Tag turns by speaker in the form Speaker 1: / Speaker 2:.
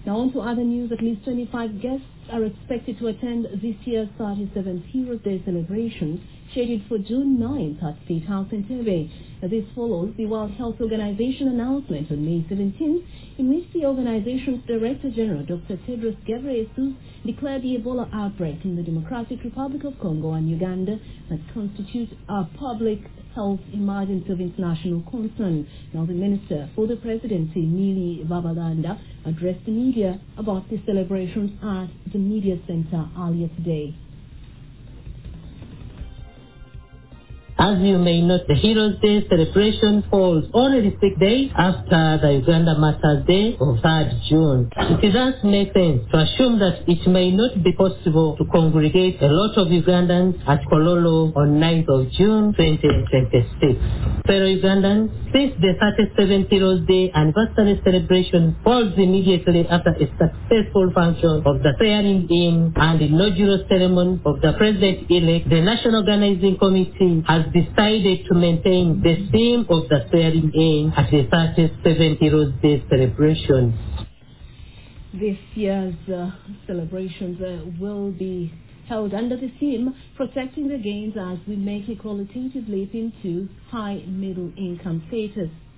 Speaker 1: Now on to other news. At least 25 guests are expected to attend this year's 37th Heroes Day celebrations, scheduled for June 9th at State House in Tebe. This follows the World Health Organization announcement on May 17th, in which the organization's Director General, Dr. Tedros Ghebreyesus, declared the Ebola outbreak in the Democratic Republic of Congo and Uganda that constitute a public health emergency of international concern. Now, the Minister for the Presidency, Millie Babalanda, addressed the media about the celebrations at the Media Center earlier today.
Speaker 2: As you may note, the Heroes Day celebration falls only 6 days after the Uganda Martyrs Day of 3rd June. It thus makes sense to assume that it may not be possible to congregate a lot of Ugandans at Kololo on 9th of June 2026. Fellow Ugandans, since the 37th Heroes Day anniversary celebration falls immediately after a successful function of the swearing-in and inaugural ceremony of the President-elect, the National Organizing Committee has decided to maintain the theme of the swearing-in at the 37th Heroes Day celebration.
Speaker 1: This year's celebrations will be held under the theme Protecting the Gains as we make a qualitative leap into high middle income status.